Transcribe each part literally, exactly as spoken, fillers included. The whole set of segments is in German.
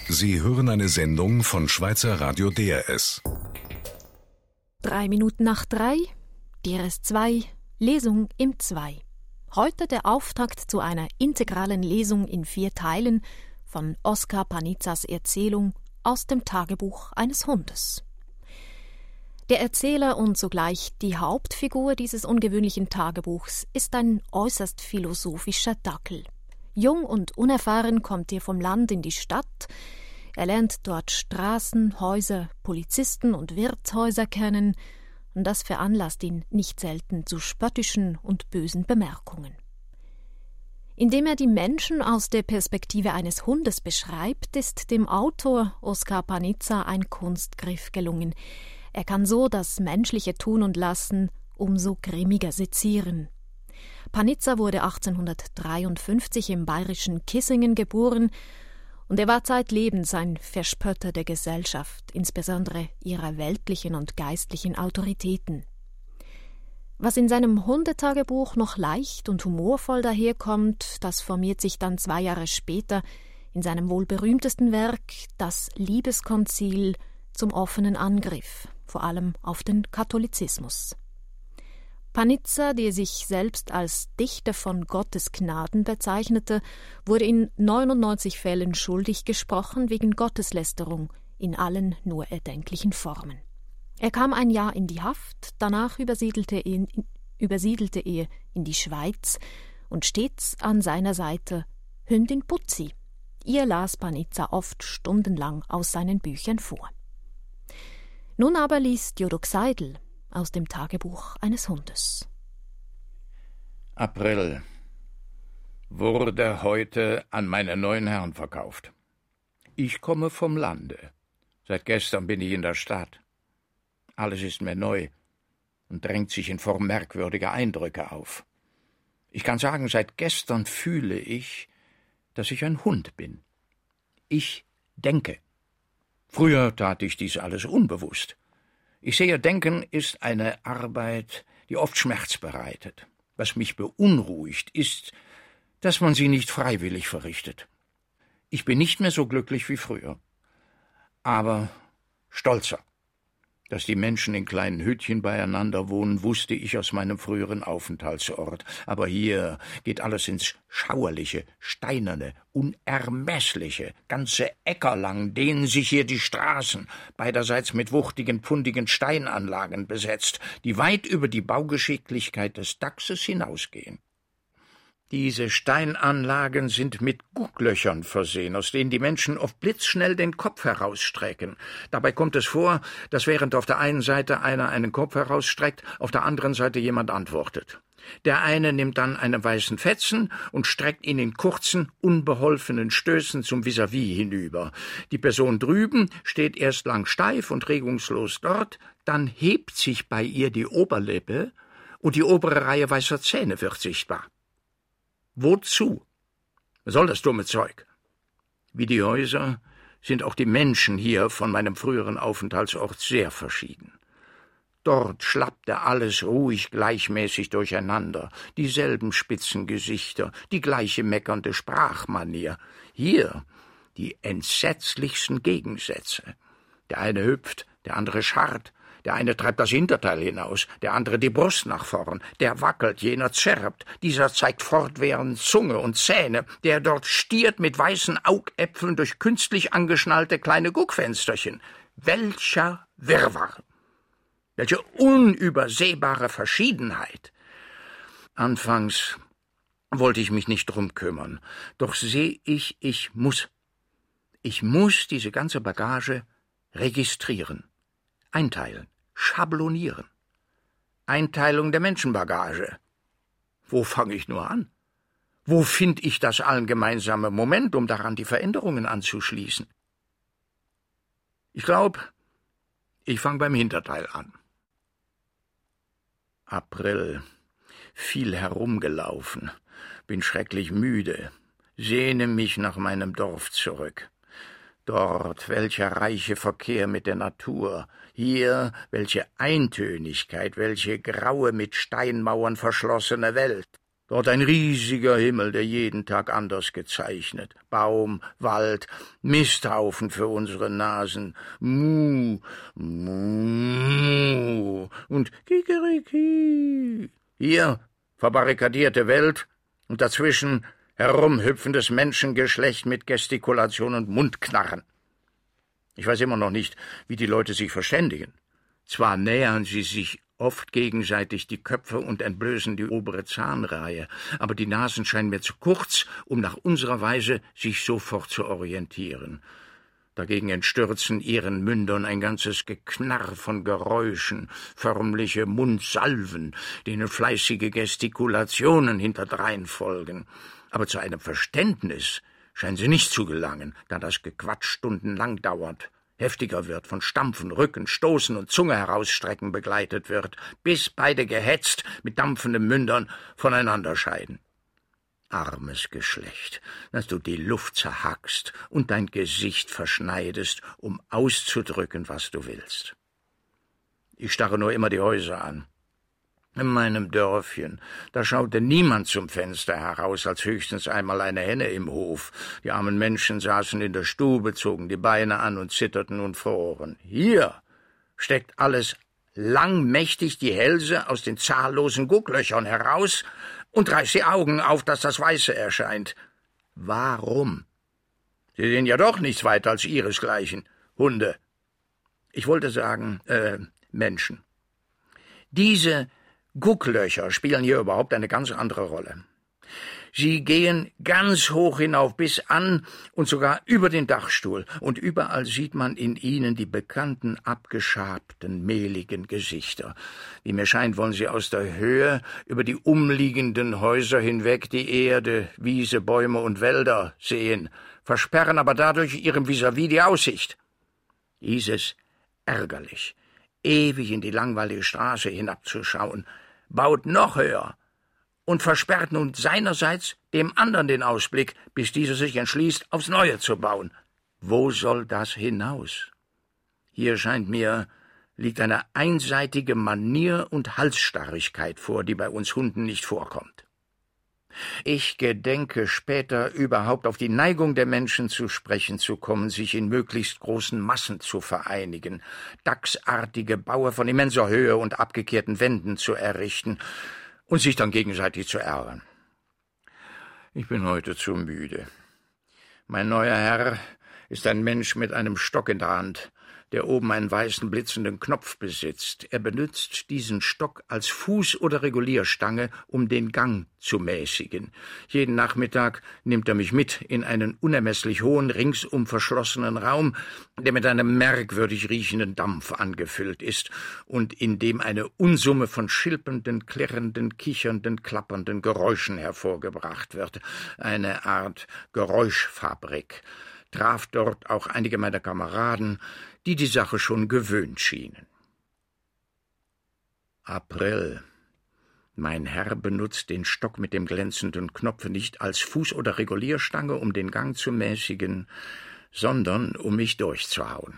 Sie hören eine Sendung von Schweizer Radio D R S. Drei Minuten nach drei, D R S zwei, Lesung im zwei. Heute der Auftakt zu einer integralen Lesung in vier Teilen von Oskar Panizzas Erzählung aus dem Tagebuch eines Hundes. Der Erzähler und zugleich die Hauptfigur dieses ungewöhnlichen Tagebuchs ist ein äußerst philosophischer Dackel. Jung und unerfahren kommt er vom Land in die Stadt. Er lernt dort Straßen, Häuser, Polizisten und Wirtshäuser kennen. Und das veranlasst ihn nicht selten zu spöttischen und bösen Bemerkungen. Indem er die Menschen aus der Perspektive eines Hundes beschreibt, ist dem Autor Oskar Panizza ein Kunstgriff gelungen. Er kann so das menschliche Tun und Lassen umso grimmiger sezieren. Panizza wurde achtzehnhundertdreiundfünfzig im bayerischen Kissingen geboren und er war zeitlebens ein Verspötter der Gesellschaft, insbesondere ihrer weltlichen und geistlichen Autoritäten. Was in seinem Hundetagebuch noch leicht und humorvoll daherkommt, das formiert sich dann zwei Jahre später in seinem wohl berühmtesten Werk, das Liebeskonzil, zum offenen Angriff, vor allem auf den Katholizismus. Panizza, der sich selbst als Dichter von Gottes Gnaden bezeichnete, wurde in neunundneunzig Fällen schuldig gesprochen wegen Gotteslästerung in allen nur erdenklichen Formen. Er kam ein Jahr in die Haft, danach übersiedelte er, übersiedelte er in die Schweiz und stets an seiner Seite Hündin Putzi. Ihr las Panizza oft stundenlang aus seinen Büchern vor. Nun aber liest Jodok Seidel aus dem Tagebuch eines Hundes. April. Wurde heute an meine neuen Herren verkauft. Ich komme vom Lande. Seit gestern bin ich in der Stadt. Alles ist mir neu und drängt sich in Form merkwürdiger Eindrücke auf. Ich kann sagen, seit gestern fühle ich, dass ich ein Hund bin. Ich denke. Früher tat ich dies alles unbewusst. Ich sehe, Denken ist eine Arbeit, die oft Schmerz bereitet. Was mich beunruhigt, ist, dass man sie nicht freiwillig verrichtet. Ich bin nicht mehr so glücklich wie früher, aber stolzer. Dass die Menschen in kleinen Hüttchen beieinander wohnen, wusste ich aus meinem früheren Aufenthaltsort. Aber hier geht alles ins Schauerliche, Steinerne, Unermessliche. Ganze Äcker lang dehnen sich hier die Straßen, beiderseits mit wuchtigen, pundigen Steinanlagen besetzt, die weit über die Baugeschicklichkeit des Dachses hinausgehen. Diese Steinanlagen sind mit Gucklöchern versehen, aus denen die Menschen oft blitzschnell den Kopf herausstrecken. Dabei kommt es vor, dass während auf der einen Seite einer einen Kopf herausstreckt, auf der anderen Seite jemand antwortet. Der eine nimmt dann einen weißen Fetzen und streckt ihn in kurzen, unbeholfenen Stößen zum Vis-à-vis hinüber. Die Person drüben steht erst lang steif und regungslos dort, dann hebt sich bei ihr die Oberlippe und die obere Reihe weißer Zähne wird sichtbar. Wozu? Was soll das dumme Zeug? Wie die Häuser sind auch die Menschen hier von meinem früheren Aufenthaltsort sehr verschieden. Dort schlappte alles ruhig gleichmäßig durcheinander, dieselben spitzen Gesichter, die gleiche meckernde Sprachmanier. Hier die entsetzlichsten Gegensätze. Der eine hüpft, der andere scharrt, der eine treibt das Hinterteil hinaus, der andere die Brust nach vorn, der wackelt, jener zerrt, dieser zeigt fortwährend Zunge und Zähne, der dort stiert mit weißen Augäpfeln durch künstlich angeschnallte kleine Guckfensterchen. Welcher Wirrwarr! Welche unübersehbare Verschiedenheit! Anfangs wollte ich mich nicht drum kümmern, doch seh ich, ich muss. Ich muss diese ganze Bagage registrieren, einteilen, schablonieren. Einteilung der Menschenbagage. Wo fange ich nur an? Wo finde ich das allgemeinsame Moment, um daran die Veränderungen anzuschließen? Ich glaube, ich fange beim Hinterteil an. April. Viel herumgelaufen, bin schrecklich müde, sehne mich nach meinem Dorf zurück. Dort welcher reiche Verkehr mit der Natur, hier welche Eintönigkeit, welche graue, mit Steinmauern verschlossene Welt. Dort ein riesiger Himmel, der jeden Tag anders gezeichnet. Baum, Wald, Misthaufen für unsere Nasen. Mu, mu und Kikeriki. Hier verbarrikadierte Welt und dazwischen herumhüpfendes Menschengeschlecht mit Gestikulation und Mundknarren. Ich weiß immer noch nicht, wie die Leute sich verständigen. Zwar nähern sie sich oft gegenseitig die Köpfe und entblößen die obere Zahnreihe, aber die Nasen scheinen mir zu kurz, um nach unserer Weise sich sofort zu orientieren. Dagegen entstürzen ihren Mündern ein ganzes Geknarr von Geräuschen, förmliche Mundsalven, denen fleißige Gestikulationen hinterdrein folgen. Aber zu einem Verständnis scheinen sie nicht zu gelangen, da das Gequatsch stundenlang dauert, heftiger wird, von Stampfen, Rücken, Stoßen und Zunge herausstrecken begleitet wird, bis beide gehetzt mit dampfenden Mündern voneinander scheiden. Armes Geschlecht, dass du die Luft zerhackst und dein Gesicht verschneidest, um auszudrücken, was du willst. Ich starre nur immer die Häuser an. In meinem Dörfchen, da schaute niemand zum Fenster heraus, als höchstens einmal eine Henne im Hof. Die armen Menschen saßen in der Stube, zogen die Beine an und zitterten und froren. Hier steckt alles langmächtig die Hälse aus den zahllosen Gucklöchern heraus und reißt die Augen auf, dass das Weiße erscheint. Warum? Sie sehen ja doch nichts weiter als ihresgleichen. Hunde. Ich wollte sagen, äh, Menschen. Diese Gucklöcher spielen hier überhaupt eine ganz andere Rolle. Sie gehen ganz hoch hinauf bis an und sogar über den Dachstuhl, und überall sieht man in ihnen die bekannten, abgeschabten, mehligen Gesichter. Wie mir scheint, wollen sie aus der Höhe über die umliegenden Häuser hinweg die Erde, Wiese, Bäume und Wälder sehen, versperren aber dadurch ihrem Vis-à-vis die Aussicht. Dieses ärgerlich, ewig in die langweilige Straße hinabzuschauen, baut noch höher und versperrt nun seinerseits dem anderen den Ausblick, bis dieser sich entschließt, aufs Neue zu bauen. Wo soll das hinaus? Hier scheint mir, liegt eine einseitige Manier und Halsstarrigkeit vor, die bei uns Hunden nicht vorkommt. Ich gedenke später überhaupt auf die Neigung der Menschen zu sprechen zu kommen, sich in möglichst großen Massen zu vereinigen, dachsartige Baue von immenser Höhe und abgekehrten Wänden zu errichten und sich dann gegenseitig zu ärgern. Ich bin heute zu müde. Mein neuer Herr ist ein Mensch mit einem Stock in der Hand, der oben einen weißen, blitzenden Knopf besitzt. Er benutzt diesen Stock als Fuß- oder Regulierstange, um den Gang zu mäßigen. Jeden Nachmittag nimmt er mich mit in einen unermesslich hohen, ringsum verschlossenen Raum, der mit einem merkwürdig riechenden Dampf angefüllt ist und in dem eine Unsumme von schilpenden, klirrenden, kichernden, klappernden Geräuschen hervorgebracht wird. Eine Art Geräuschfabrik. Traf dort auch einige meiner Kameraden, die die Sache schon gewöhnt schienen. April. Mein Herr benutzt den Stock mit dem glänzenden Knopf nicht als Fuß- oder Regulierstange, um den Gang zu mäßigen, sondern um mich durchzuhauen.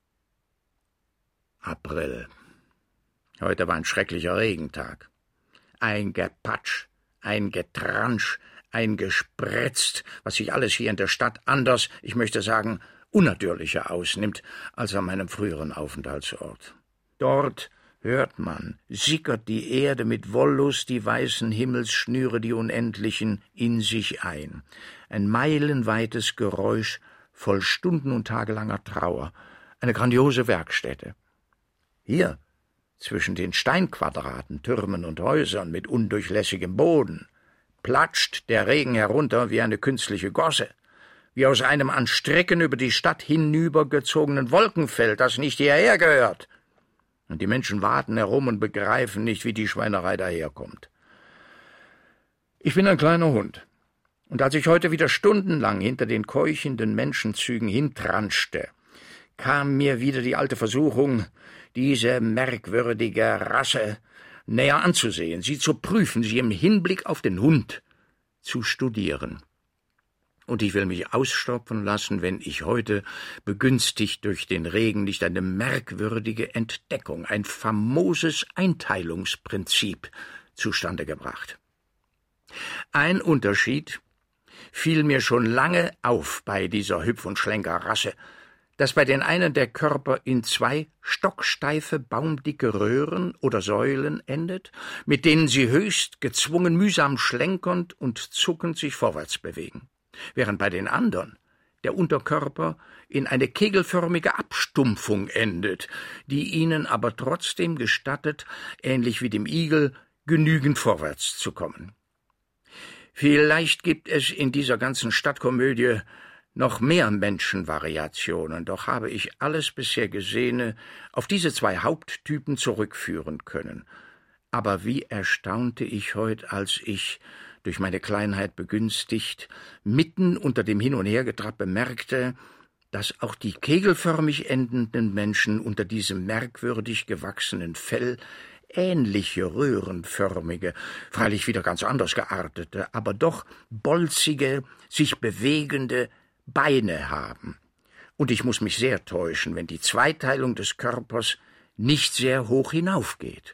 April. Heute war ein schrecklicher Regentag. Ein Gepatsch, ein Getransch, ein Gesprätzt, was sich alles hier in der Stadt anders, ich möchte sagen, unnatürlicher ausnimmt als an meinem früheren Aufenthaltsort. Dort hört man, sickert die Erde mit Wollust die weißen Himmelsschnüre, die unendlichen, in sich ein. Ein meilenweites Geräusch voll stunden- und tagelanger Trauer, eine grandiose Werkstätte. Hier, zwischen den Steinquadraten, Türmen und Häusern mit undurchlässigem Boden, platscht der Regen herunter wie eine künstliche Gosse, wie aus einem an Strecken über die Stadt hinübergezogenen Wolkenfeld, das nicht hierher gehört. Und die Menschen warten herum und begreifen nicht, wie die Schweinerei daherkommt. Ich bin ein kleiner Hund, und als ich heute wieder stundenlang hinter den keuchenden Menschenzügen hintranschte, kam mir wieder die alte Versuchung, diese merkwürdige Rasse näher anzusehen, sie zu prüfen, sie im Hinblick auf den Hund zu studieren. Und ich will mich ausstopfen lassen, wenn ich heute, begünstigt durch den Regen, nicht eine merkwürdige Entdeckung, ein famoses Einteilungsprinzip zustande gebracht. Ein Unterschied fiel mir schon lange auf bei dieser Hüpf- und Schlenkerrasse, dass bei den einen der Körper in zwei stocksteife, baumdicke Röhren oder Säulen endet, mit denen sie höchst gezwungen, mühsam schlenkernd und zuckend sich vorwärts bewegen, während bei den anderen der Unterkörper in eine kegelförmige Abstumpfung endet, die ihnen aber trotzdem gestattet, ähnlich wie dem Igel, genügend vorwärts zu kommen. Vielleicht gibt es in dieser ganzen Stadtkomödie noch mehr Menschenvariationen, doch habe ich alles bisher Gesehene auf diese zwei Haupttypen zurückführen können. Aber wie erstaunte ich heut, als ich, durch meine Kleinheit begünstigt, mitten unter dem Hin- und Hergetrapp bemerkte, dass auch die kegelförmig endenden Menschen unter diesem merkwürdig gewachsenen Fell ähnliche röhrenförmige, freilich wieder ganz anders geartete, aber doch bolzige, sich bewegende Beine haben. Und ich muß mich sehr täuschen, wenn die Zweiteilung des Körpers nicht sehr hoch hinaufgeht.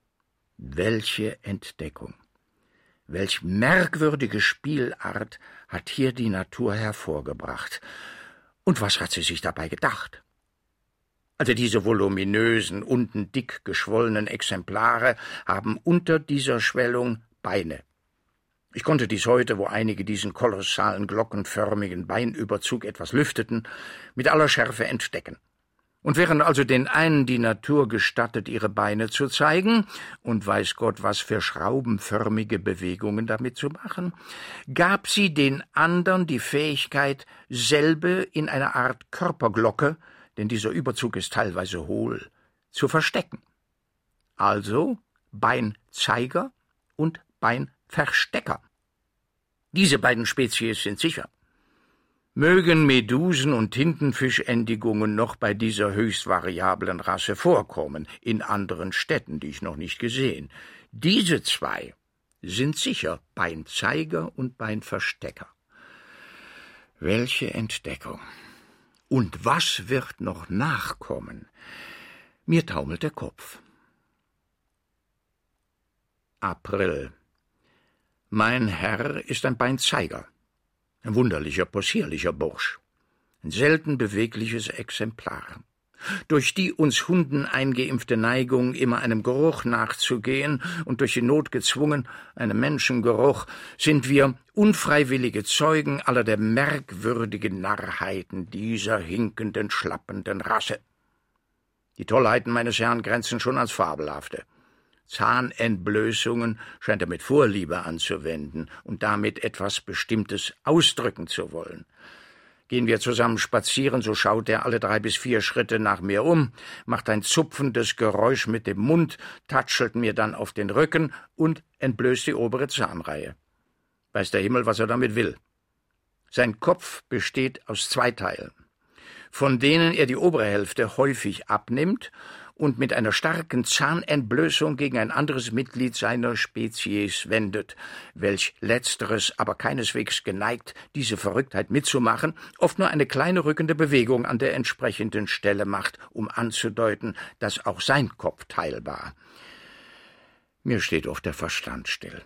Welche Entdeckung! Welch merkwürdige Spielart hat hier die Natur hervorgebracht. Und was hat sie sich dabei gedacht? Also diese voluminösen, unten dick geschwollenen Exemplare haben unter dieser Schwellung Beine. Ich konnte dies heute, wo einige diesen kolossalen, glockenförmigen Beinüberzug etwas lüfteten, mit aller Schärfe entdecken. Und während also den einen die Natur gestattet, ihre Beine zu zeigen, und weiß Gott, was für schraubenförmige Bewegungen damit zu machen, gab sie den anderen die Fähigkeit, selbe in einer Art Körperglocke, denn dieser Überzug ist teilweise hohl, zu verstecken. Also Beinzeiger und Beinverstecker. Diese beiden Spezies sind sicher. Mögen Medusen- und Tintenfischendigungen noch bei dieser höchst variablen Rasse vorkommen, in anderen Städten, die ich noch nicht gesehen. Diese zwei sind sicher Beinzeiger und Beinverstecker. Welche Entdeckung! Und was wird noch nachkommen? Mir taumelt der Kopf. April. Mein Herr ist ein Beinzeiger, ein wunderlicher, possierlicher Bursch, ein selten bewegliches Exemplar. Durch die uns Hunden eingeimpfte Neigung, immer einem Geruch nachzugehen und durch die Not gezwungen, einem Menschengeruch, sind wir unfreiwillige Zeugen aller der merkwürdigen Narrheiten dieser hinkenden, schlappenden Rasse. Die Tollheiten meines Herrn grenzen schon ans Fabelhafte. Zahnentblößungen scheint er mit Vorliebe anzuwenden und damit etwas Bestimmtes ausdrücken zu wollen. Gehen wir zusammen spazieren, so schaut er alle drei bis vier Schritte nach mir um, macht ein zupfendes Geräusch mit dem Mund, tatschelt mir dann auf den Rücken und entblößt die obere Zahnreihe. Weiß der Himmel, was er damit will. Sein Kopf besteht aus zwei Teilen, von denen er die obere Hälfte häufig abnimmt und mit einer starken Zahnentblößung gegen ein anderes Mitglied seiner Spezies wendet, welch letzteres aber keineswegs geneigt, diese Verrücktheit mitzumachen, oft nur eine kleine rückende Bewegung an der entsprechenden Stelle macht, um anzudeuten, dass auch sein Kopf teilbar. Mir steht oft der Verstand still.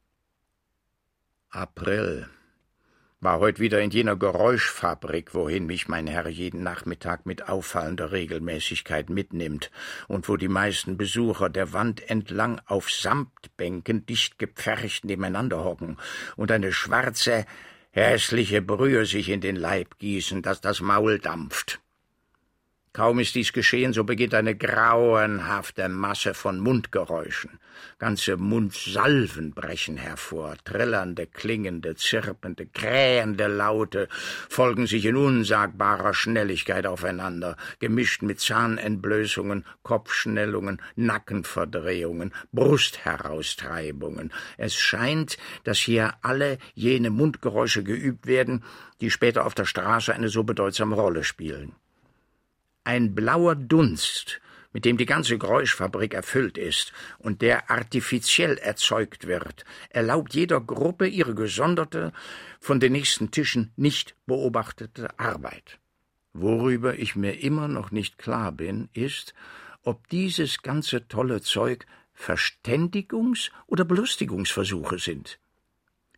April. War heut wieder in jener Geräuschfabrik, wohin mich mein Herr jeden Nachmittag mit auffallender Regelmäßigkeit mitnimmt und wo die meisten Besucher der Wand entlang auf Samtbänken dicht gepfercht nebeneinander hocken und eine schwarze, hässliche Brühe sich in den Leib gießen, dass das Maul dampft. Kaum ist dies geschehen, so beginnt eine grauenhafte Masse von Mundgeräuschen. Ganze Mundsalven brechen hervor, trillernde, klingende, zirpende, krähende Laute folgen sich in unsagbarer Schnelligkeit aufeinander, gemischt mit Zahnentblößungen, Kopfschnellungen, Nackenverdrehungen, Brustheraustreibungen. Es scheint, dass hier alle jene Mundgeräusche geübt werden, die später auf der Straße eine so bedeutsame Rolle spielen. Ein blauer Dunst, mit dem die ganze Geräuschfabrik erfüllt ist und der artifiziell erzeugt wird, erlaubt jeder Gruppe ihre gesonderte, von den nächsten Tischen nicht beobachtete Arbeit. Worüber ich mir immer noch nicht klar bin, ist, ob dieses ganze tolle Zeug Verständigungs- oder Belustigungsversuche sind.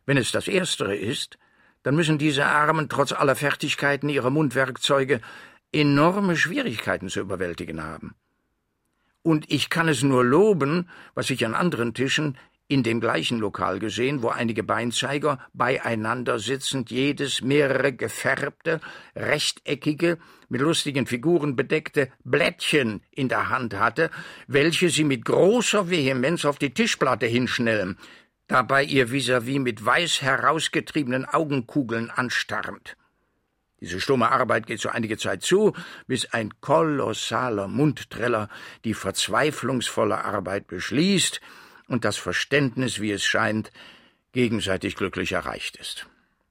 Wenn es das Erstere ist, dann müssen diese Armen trotz aller Fertigkeiten ihrer Mundwerkzeuge enorme Schwierigkeiten zu überwältigen haben. Und ich kann es nur loben, was ich an anderen Tischen in dem gleichen Lokal gesehen, wo einige Beinzeiger beieinander sitzend jedes mehrere gefärbte, rechteckige, mit lustigen Figuren bedeckte Blättchen in der Hand hatte, welche sie mit großer Vehemenz auf die Tischplatte hinschnellen, dabei ihr vis-à-vis mit weiß herausgetriebenen Augenkugeln anstarrend. Diese stumme Arbeit geht so einige Zeit zu, bis ein kolossaler Mundtreller die verzweiflungsvolle Arbeit beschließt und das Verständnis, wie es scheint, gegenseitig glücklich erreicht ist.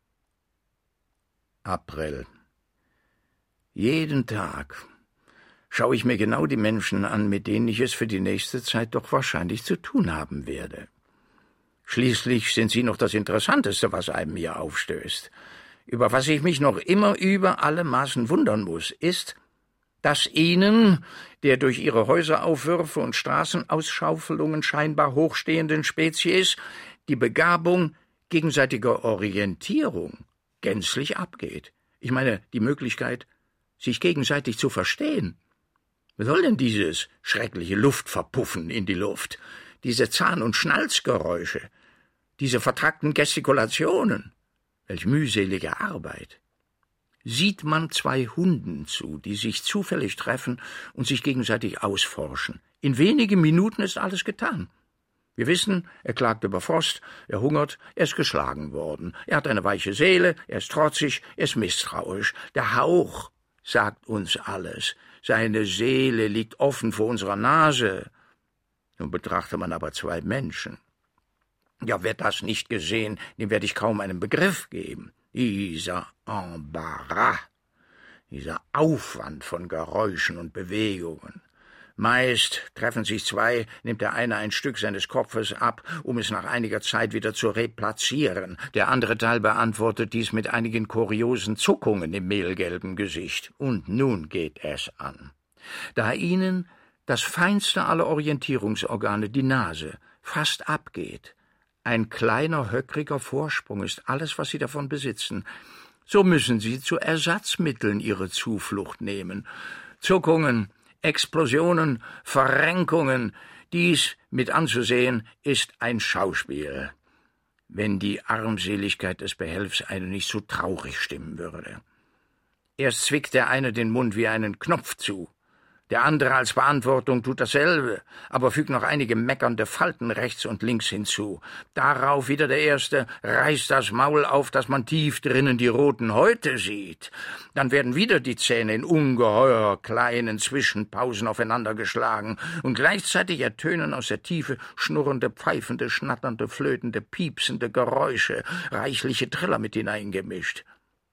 April. Jeden Tag schaue ich mir genau die Menschen an, mit denen ich es für die nächste Zeit doch wahrscheinlich zu tun haben werde. Schließlich sind sie noch das Interessanteste, was einem hier aufstößt. Über was ich mich noch immer über alle Maßen wundern muss, ist, dass ihnen, der durch ihre Häuseraufwürfe und Straßenausschaufelungen scheinbar hochstehenden Spezies, die Begabung gegenseitiger Orientierung gänzlich abgeht. Ich meine, die Möglichkeit, sich gegenseitig zu verstehen. Was soll denn dieses schreckliche Luftverpuffen in die Luft, diese Zahn- und Schnalzgeräusche, diese vertrackten Gestikulationen? Welch mühselige Arbeit! Sieht man zwei Hunden zu, die sich zufällig treffen und sich gegenseitig ausforschen. In wenigen Minuten ist alles getan. Wir wissen, er klagt über Frost, er hungert, er ist geschlagen worden. Er hat eine weiche Seele, er ist trotzig, er ist misstrauisch. Der Hauch sagt uns alles. Seine Seele liegt offen vor unserer Nase. Nun betrachte man aber zwei Menschen. Ja, wird das nicht gesehen, dem werde ich kaum einen Begriff geben. Dieser Embarras, dieser Aufwand von Geräuschen und Bewegungen. Meist treffen sich zwei, nimmt der eine ein Stück seines Kopfes ab, um es nach einiger Zeit wieder zu replatzieren. Der andere Teil beantwortet dies mit einigen kuriosen Zuckungen im mehlgelben Gesicht. Und nun geht es an. Da ihnen das feinste aller Orientierungsorgane, die Nase, fast abgeht, ein kleiner, höckriger Vorsprung ist alles, was sie davon besitzen. So müssen sie zu Ersatzmitteln ihre Zuflucht nehmen. Zuckungen, Explosionen, Verrenkungen, dies mit anzusehen, ist ein Schauspiel, wenn die Armseligkeit des Behelfs einen nicht so traurig stimmen würde. Erst zwickt der eine den Mund wie einen Knopf zu. Der andere als Beantwortung tut dasselbe, aber fügt noch einige meckernde Falten rechts und links hinzu. Darauf wieder der Erste reißt das Maul auf, dass man tief drinnen die roten Häute sieht. Dann werden wieder die Zähne in ungeheuer kleinen Zwischenpausen aufeinander geschlagen, und gleichzeitig ertönen aus der Tiefe schnurrende, pfeifende, schnatternde, flötende, piepsende Geräusche, reichliche Triller mit hineingemischt.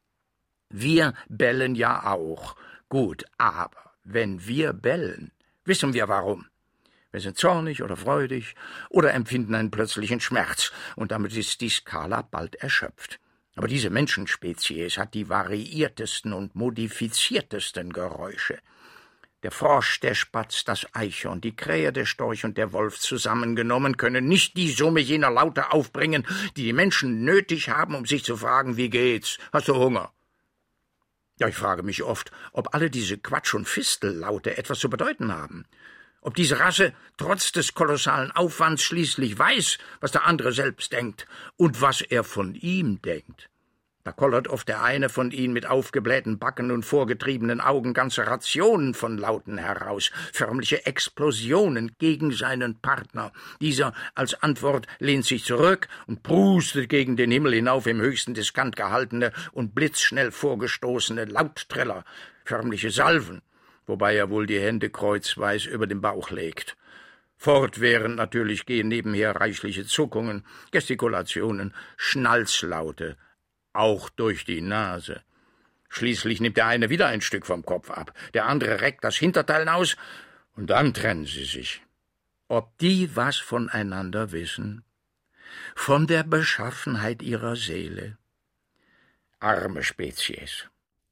Wir bellen ja auch. Gut, aber wenn wir bellen, wissen wir warum. Wir sind zornig oder freudig oder empfinden einen plötzlichen Schmerz, und damit ist die Skala bald erschöpft. Aber diese Menschenspezies hat die variiertesten und modifiziertesten Geräusche. Der Frosch, der Spatz, das Eichhorn, die Krähe, der Storch und der Wolf zusammengenommen können nicht die Summe jener Laute aufbringen, die die Menschen nötig haben, um sich zu fragen, wie geht's? Hast du Hunger? Ja, ich frage mich oft, ob alle diese Quatsch- und Fistellaute etwas zu bedeuten haben. Ob diese Rasse trotz des kolossalen Aufwands schließlich weiß, was der andere selbst denkt und was er von ihm denkt. Da kollert oft der eine von ihnen mit aufgeblähten Backen und vorgetriebenen Augen ganze Rationen von Lauten heraus, förmliche Explosionen gegen seinen Partner. Dieser als Antwort lehnt sich zurück und prustet gegen den Himmel hinauf im höchsten Diskant gehaltene und blitzschnell vorgestoßene Lauttreller, förmliche Salven, wobei er wohl die Hände kreuzweis über den Bauch legt. Fortwährend natürlich gehen nebenher reichliche Zuckungen, Gestikulationen, Schnalzlaute, auch durch die Nase. Schließlich nimmt der eine wieder ein Stück vom Kopf ab, der andere reckt das Hinterteil aus, und dann trennen sie sich. Ob die was voneinander wissen? Von der Beschaffenheit ihrer Seele? Arme Spezies.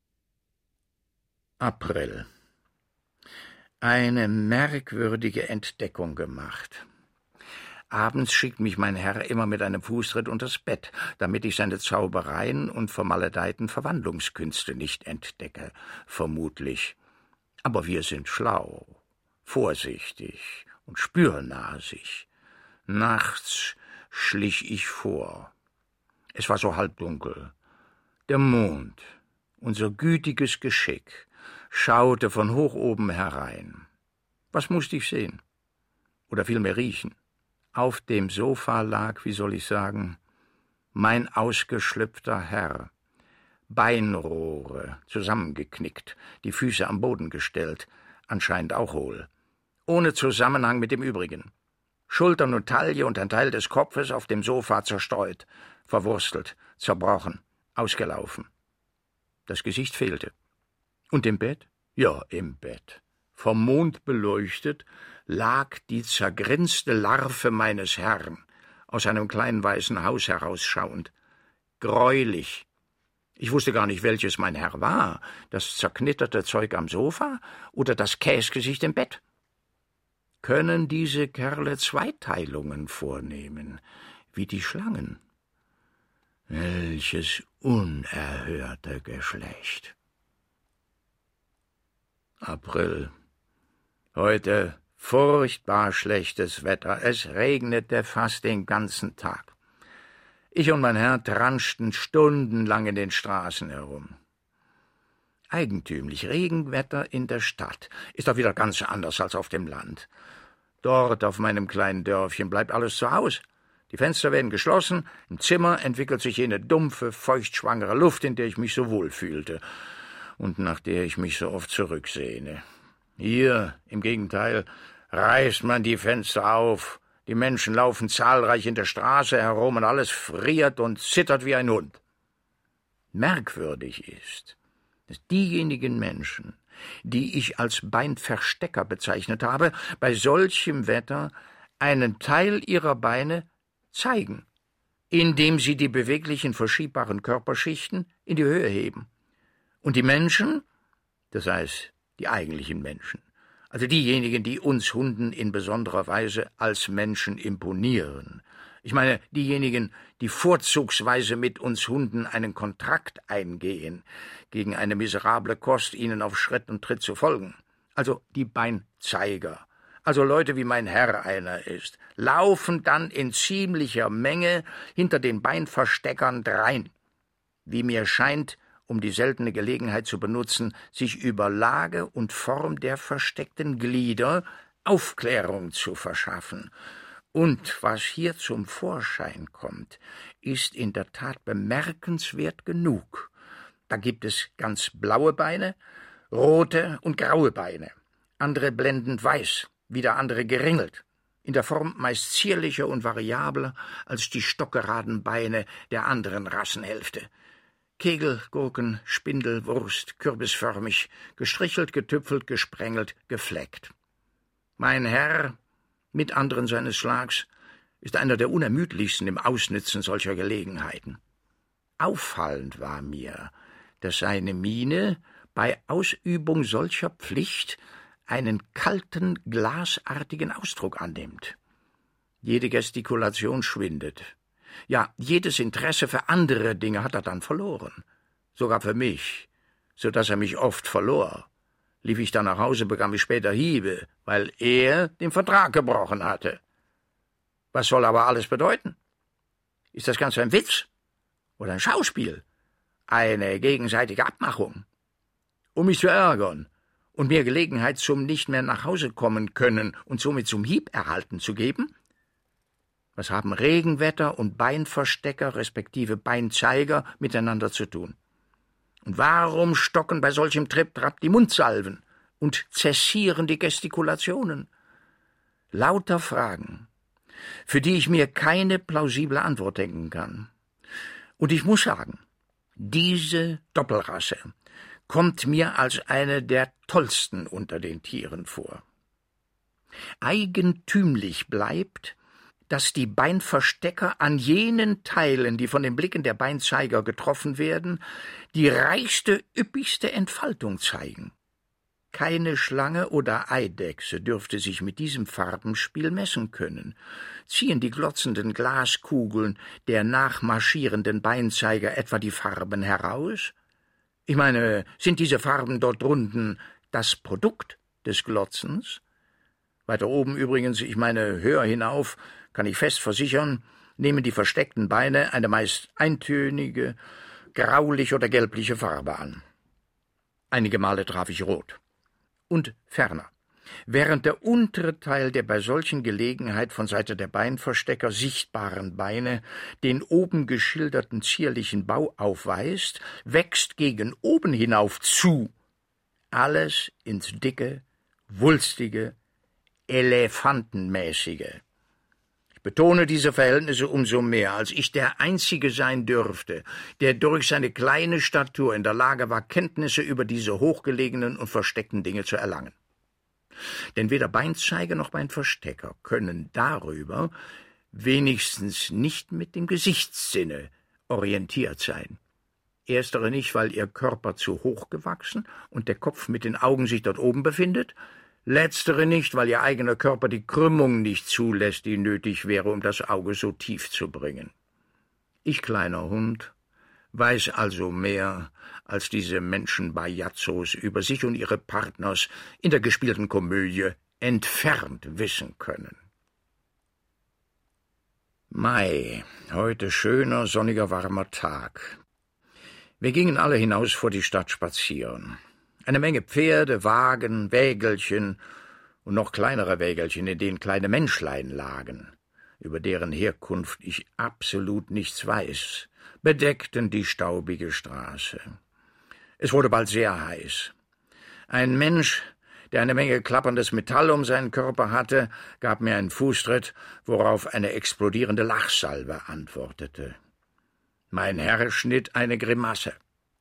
April. Eine merkwürdige Entdeckung gemacht. Abends schickt mich mein Herr immer mit einem Fußtritt unters Bett, damit ich seine Zaubereien und vermaledeiten Verwandlungskünste nicht entdecke, vermutlich. Aber wir sind schlau, vorsichtig und spürnasig. Nachts schlich ich vor. Es war so halbdunkel. Der Mond, unser gütiges Geschick, schaute von hoch oben herein. Was musste ich sehen? Oder vielmehr riechen? Auf dem Sofa lag, wie soll ich sagen, mein ausgeschlüpfter Herr. Beinrohre, zusammengeknickt, die Füße am Boden gestellt, anscheinend auch hohl. Ohne Zusammenhang mit dem Übrigen. Schultern und Taille und ein Teil des Kopfes auf dem Sofa zerstreut, verwurstelt, zerbrochen, ausgelaufen. Das Gesicht fehlte. Und im Bett? Ja, im Bett. Vom Mond beleuchtet lag die zergrinste Larve meines Herrn, aus einem kleinen weißen Haus herausschauend. Greulich. Ich wusste gar nicht, welches mein Herr war, das zerknitterte Zeug am Sofa oder das Käsgesicht im Bett. Können diese Kerle Zweiteilungen vornehmen, wie die Schlangen? Welches unerhörte Geschlecht! April. Heute furchtbar schlechtes Wetter. Es regnete fast den ganzen Tag. Ich und mein Herr transchten stundenlang in den Straßen herum. Eigentümlich, Regenwetter in der Stadt ist doch wieder ganz anders als auf dem Land. Dort auf meinem kleinen Dörfchen bleibt alles zu Haus. Die Fenster werden geschlossen, im Zimmer entwickelt sich jene dumpfe, feuchtschwangere Luft, in der ich mich so wohl fühlte und nach der ich mich so oft zurücksehne. Hier, im Gegenteil, reißt man die Fenster auf, die Menschen laufen zahlreich in der Straße herum und alles friert und zittert wie ein Hund. Merkwürdig ist, dass diejenigen Menschen, die ich als Beinverstecker bezeichnet habe, bei solchem Wetter einen Teil ihrer Beine zeigen, indem sie die beweglichen, verschiebbaren Körperschichten in die Höhe heben. Und die Menschen, das heißt die eigentlichen Menschen, also diejenigen, die uns Hunden in besonderer Weise als Menschen imponieren, ich meine diejenigen, die vorzugsweise mit uns Hunden einen Kontrakt eingehen, gegen eine miserable Kost ihnen auf Schritt und Tritt zu folgen, also die Beinzeiger, also Leute wie mein Herr einer ist, laufen dann in ziemlicher Menge hinter den Beinversteckern drein, wie mir scheint, um die seltene Gelegenheit zu benutzen, sich über Lage und Form der versteckten Glieder Aufklärung zu verschaffen. Und was hier zum Vorschein kommt, ist in der Tat bemerkenswert genug. Da gibt es ganz blaue Beine, rote und graue Beine, andere blendend weiß, wieder andere geringelt, in der Form meist zierlicher und variabler als die stockgeraden Beine der anderen Rassenhälfte. Kegel, Gurken, Spindel, Wurst, kürbisförmig, gestrichelt, getüpfelt, gesprengelt, gefleckt. Mein Herr, mit anderen seines Schlags, ist einer der unermüdlichsten im Ausnützen solcher Gelegenheiten. Auffallend war mir, dass seine Miene bei Ausübung solcher Pflicht einen kalten, glasartigen Ausdruck annimmt. Jede Gestikulation schwindet. Ja, jedes Interesse für andere Dinge hat er dann verloren. Sogar für mich, so dass er mich oft verlor. Lief ich dann nach Hause, bekam ich später Hiebe, weil er den Vertrag gebrochen hatte. Was soll aber alles bedeuten? Ist das Ganze ein Witz? Oder ein Schauspiel? Eine gegenseitige Abmachung? Um mich zu ärgern und mir Gelegenheit zum nicht mehr nach Hause kommen können und somit zum Hieb erhalten zu geben? Was haben Regenwetter und Beinverstecker respektive Beinzeiger miteinander zu tun? Und warum stocken bei solchem Tripp-Trapp die Mundsalven und zessieren die Gestikulationen? Lauter Fragen, für die ich mir keine plausible Antwort denken kann. Und ich muss sagen, diese Doppelrasse kommt mir als eine der tollsten unter den Tieren vor. Eigentümlich bleibt, dass die Beinverstecker an jenen Teilen, die von den Blicken der Beinzeiger getroffen werden, die reichste, üppigste Entfaltung zeigen. Keine Schlange oder Eidechse dürfte sich mit diesem Farbenspiel messen können. Ziehen die glotzenden Glaskugeln der nachmarschierenden Beinzeiger etwa die Farben heraus? Ich meine, sind diese Farben dort drunten das Produkt des Glotzens? Weiter oben übrigens, ich meine höher hinauf, kann ich fest versichern, nehmen die versteckten Beine eine meist eintönige, graulich oder gelbliche Farbe an. Einige Male traf ich rot. Und ferner, während der untere Teil der bei solchen Gelegenheit von Seite der Beinverstecker sichtbaren Beine den oben geschilderten zierlichen Bau aufweist, wächst gegen oben hinauf zu alles ins dicke, wulstige, elefantenmäßige. Ich betone diese Verhältnisse umso mehr, als ich der Einzige sein dürfte, der durch seine kleine Statur in der Lage war, Kenntnisse über diese hochgelegenen und versteckten Dinge zu erlangen. Denn weder Beinzeiger noch Beinverstecker können darüber, wenigstens nicht mit dem Gesichtssinne, orientiert sein. Erstere nicht, weil ihr Körper zu hoch gewachsen und der Kopf mit den Augen sich dort oben befindet, letztere nicht, weil ihr eigener Körper die Krümmung nicht zulässt, die nötig wäre, um das Auge so tief zu bringen. Ich, kleiner Hund, weiß also mehr, als diese Menschenbajazzos über sich und ihre Partners in der gespielten Komödie entfernt wissen können. Mai, heute schöner, sonniger, warmer Tag. Wir gingen alle hinaus vor die Stadt spazieren. Eine Menge Pferde, Wagen, Wägelchen und noch kleinere Wägelchen, in denen kleine Menschlein lagen, über deren Herkunft ich absolut nichts weiß, bedeckten die staubige Straße. Es wurde bald sehr heiß. Ein Mensch, der eine Menge klapperndes Metall um seinen Körper hatte, gab mir einen Fußtritt, worauf eine explodierende Lachsalve antwortete. Mein Herr schnitt eine Grimasse.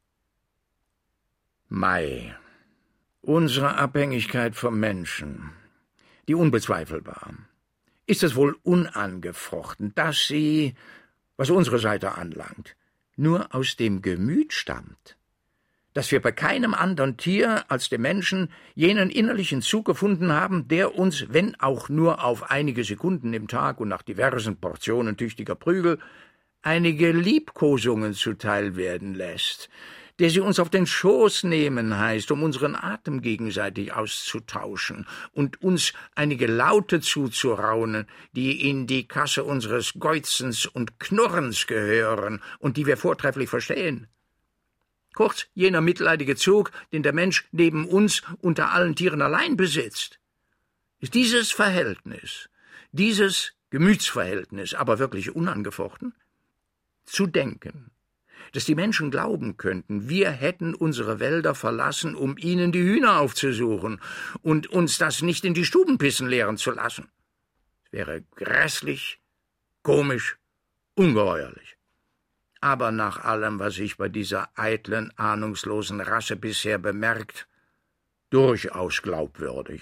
Mai. Unsere Abhängigkeit vom Menschen, die unbezweifelbar. Ist es wohl unangefochten, dass sie, was unsere Seite anlangt, nur aus dem Gemüt stammt, dass wir bei keinem anderen Tier als dem Menschen jenen innerlichen Zug gefunden haben, der uns, wenn auch nur auf einige Sekunden im Tag und nach diversen Portionen tüchtiger Prügel, einige Liebkosungen zuteil werden lässt, der sie uns auf den Schoß nehmen heißt, um unseren Atem gegenseitig auszutauschen und uns einige Laute zuzuraunen, die in die Kasse unseres Geuzens und Knurrens gehören und die wir vortrefflich verstehen. Kurz, jener mitleidige Zug, den der Mensch neben uns unter allen Tieren allein besitzt. Ist dieses Verhältnis, dieses Gemütsverhältnis aber wirklich unangefochten? Zu denken, dass die Menschen glauben könnten, wir hätten unsere Wälder verlassen, um ihnen die Hühner aufzusuchen und uns das nicht in die Stuben pissen lehren zu lassen. Es wäre grässlich, komisch, ungeheuerlich. Aber nach allem, was ich bei dieser eitlen, ahnungslosen Rasse bisher bemerkt, durchaus glaubwürdig.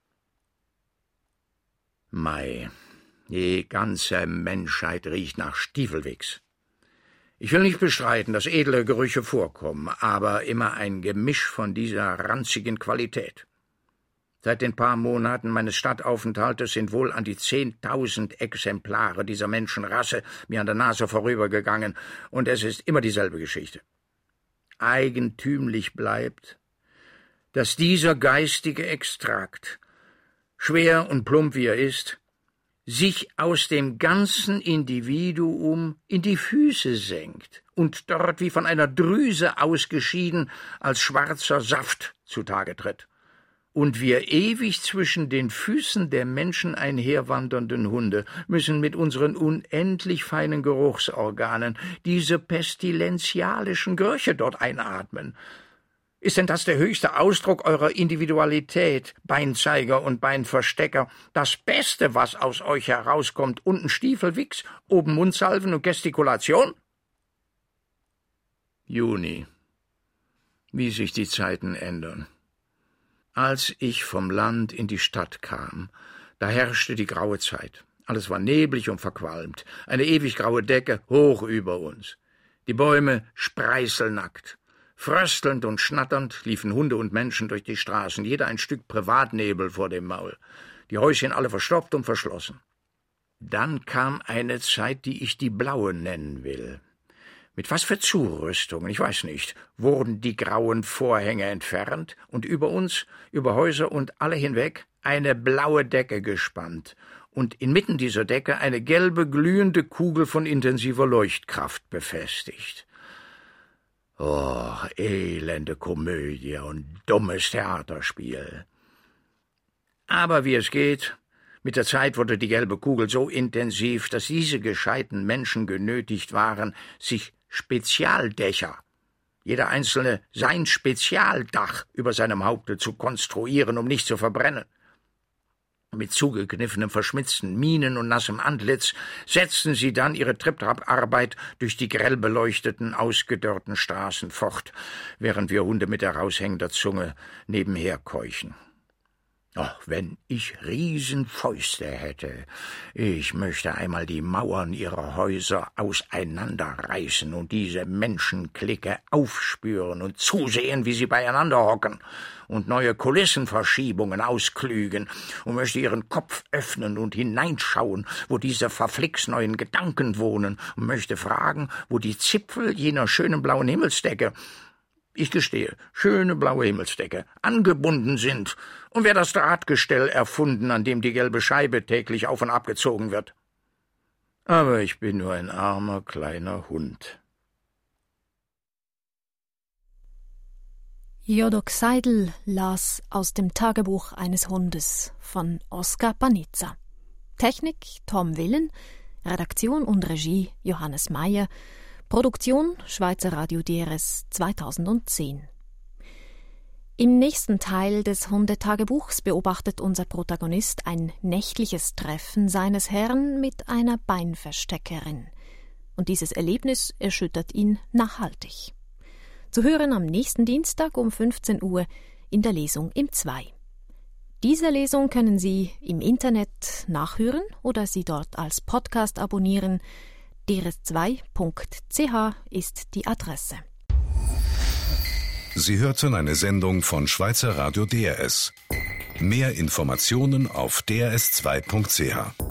Mai, die ganze Menschheit riecht nach Stiefelwichs. Ich will nicht bestreiten, dass edle Gerüche vorkommen, aber immer ein Gemisch von dieser ranzigen Qualität. Seit den paar Monaten meines Stadtaufenthaltes sind wohl an die zehntausend Exemplare dieser Menschenrasse mir an der Nase vorübergegangen, und es ist immer dieselbe Geschichte. Eigentümlich bleibt, dass dieser geistige Extrakt, schwer und plump wie er ist, sich aus dem ganzen Individuum in die Füße senkt und dort wie von einer Drüse ausgeschieden als schwarzer Saft zutage tritt. Und wir ewig zwischen den Füßen der Menschen einherwandernden Hunde müssen mit unseren unendlich feinen Geruchsorganen diese pestilenzialischen Gerüche dort einatmen. Ist denn das der höchste Ausdruck eurer Individualität, Beinzeiger und Beinverstecker, das Beste, was aus euch herauskommt, unten Stiefelwichs, oben Mundsalven und Gestikulation? Juni. Wie sich die Zeiten ändern. Als ich vom Land in die Stadt kam, da herrschte die graue Zeit. Alles war neblig und verqualmt, eine ewig graue Decke hoch über uns. Die Bäume spreißelnackt, Fröstelnd und schnatternd liefen Hunde und Menschen durch die Straßen, jeder ein Stück Privatnebel vor dem Maul, die Häuschen alle verstopft und verschlossen. Dann kam eine Zeit, die ich die blaue nennen will. Mit was für Zurüstungen, ich weiß nicht, wurden die grauen Vorhänge entfernt und über uns, über Häuser und alle hinweg eine blaue Decke gespannt und inmitten dieser Decke eine gelbe, glühende Kugel von intensiver Leuchtkraft befestigt. Oh, elende Komödie und dummes Theaterspiel. Aber wie es geht, mit der Zeit wurde die gelbe Kugel so intensiv, dass diese gescheiten Menschen genötigt waren, sich Spezialdächer, jeder einzelne sein Spezialdach über seinem Haupte zu konstruieren, um nicht zu verbrennen. Mit zugekniffenem, verschmitzten Mienen und nassem Antlitz setzten sie dann ihre Trip-Trap-Arbeit durch die grell beleuchteten, ausgedörrten Straßen fort, während wir Hunde mit heraushängender Zunge nebenher keuchen. Ach, wenn ich Riesenfäuste hätte. Ich möchte einmal die Mauern ihrer Häuser auseinanderreißen und diese Menschenklicke aufspüren und zusehen, wie sie beieinander hocken und neue Kulissenverschiebungen ausklügen und möchte ihren Kopf öffnen und hineinschauen, wo diese verflixt neuen Gedanken wohnen und möchte fragen, wo die Zipfel jener schönen blauen Himmelsdecke, ich gestehe, schöne blaue Himmelsdecke, angebunden sind und wer das Drahtgestell erfunden, an dem die gelbe Scheibe täglich auf und abgezogen wird. Aber ich bin nur ein armer kleiner Hund. Jodok Seidel las aus dem Tagebuch eines Hundes von Oskar Panizza. Technik Tom Willen, Redaktion und Regie Johannes Meyer, Produktion Schweizer Radio D R S zweitausendzehn. Im nächsten Teil des Hundetagebuchs beobachtet unser Protagonist ein nächtliches Treffen seines Herrn mit einer Beinversteckerin. Und dieses Erlebnis erschüttert ihn nachhaltig. Zu hören am nächsten Dienstag um fünfzehn Uhr in der Lesung im zwei. Diese Lesung können Sie im Internet nachhören oder Sie dort als Podcast abonnieren. d r s zwei punkt c h ist die Adresse. Sie hörten eine Sendung von Schweizer Radio D R S. Mehr Informationen auf d r s zwei punkt c h.